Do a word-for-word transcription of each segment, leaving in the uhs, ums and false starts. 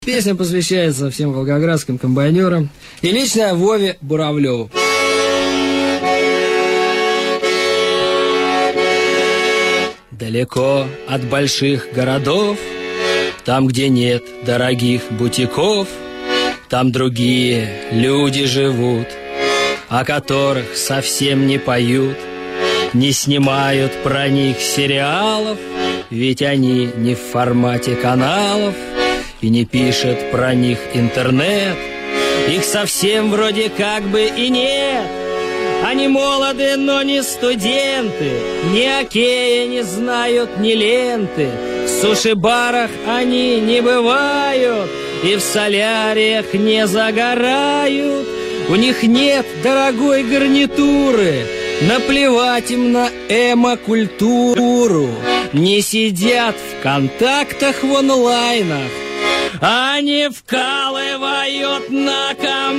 Песня посвящается всем волгоградским комбайнерам и лично Вове Буравлеву. Далеко от больших городов, там, где нет дорогих бутиков, там другие люди живут, о которых совсем не поют, не снимают про них сериалов, ведь они не в формате каналов, и не пишет про них интернет. Их совсем вроде как бы и нет. Они молоды, но не студенты, ни окея не знают, ни ленты. В суши-барах они не бывают и в соляриях не загорают. У них нет дорогой гарнитуры, наплевать им на эмо-культуру. Не сидят в контактах в онлайнах, они вкалывают на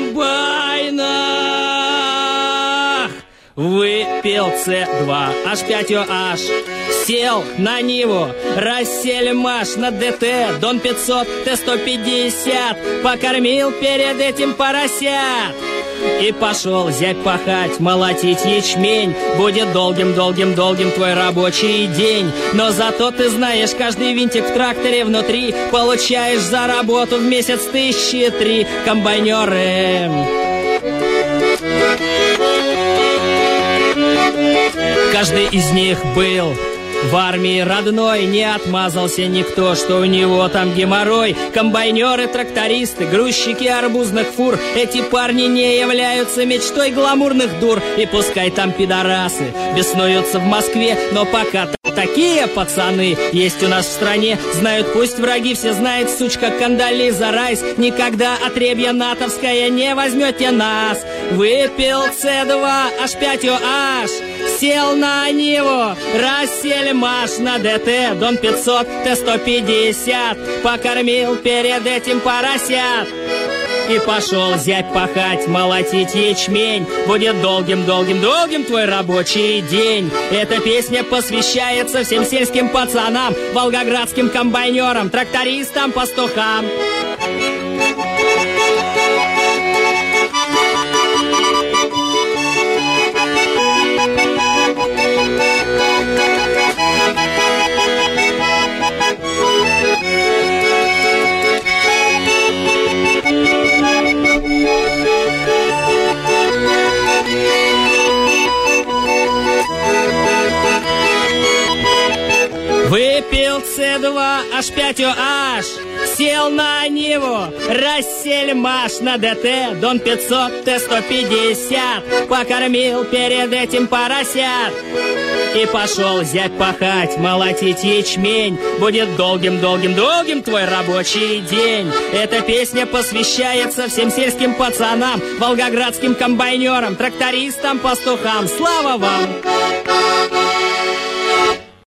комбайнах. Выпил С два, H пять О H, сел на Ниву, Рассельмаш на ДТ, Дон пятьсот, Т сто пятьдесят, покормил перед этим поросят. И пошел зять пахать, молотить ячмень. Будет долгим-долгим-долгим твой рабочий день. Но зато ты знаешь, каждый винтик в тракторе внутри получаешь за работу в месяц тысячи три. Комбайнеры. Каждый из них был в армии родной, не отмазался никто, что у него там геморрой. Комбайнеры, трактористы, грузчики арбузных фур, эти парни не являются мечтой гламурных дур. И пускай там пидорасы беснуются в Москве, но пока такие пацаны есть у нас в стране. Знают пусть враги, все знают, сучка Кандализа Райс. Никогда отребье натовское не возьмете нас. Выпил С два, H пять О H, сел на Ниву, Рассельмаш на ДТ, Дон пятьсот, Т сто пятьдесят, покормил перед этим поросят. И пошел зять пахать, молотить ячмень. Будет долгим-долгим-долгим твой рабочий день. Эта песня посвящается всем сельским пацанам, волгоградским комбайнерам, трактористам, пастухам. Выпил С два, H пять О H, сел на Ниву, Рассельмаш на ДТ, Дон пятьсот, Т сто пятьдесят, покормил перед этим поросят. И пошел зять пахать, молотить ячмень. Будет долгим-долгим-долгим твой рабочий день. Эта песня посвящается всем сельским пацанам, волгоградским комбайнерам, трактористам, пастухам. Слава вам!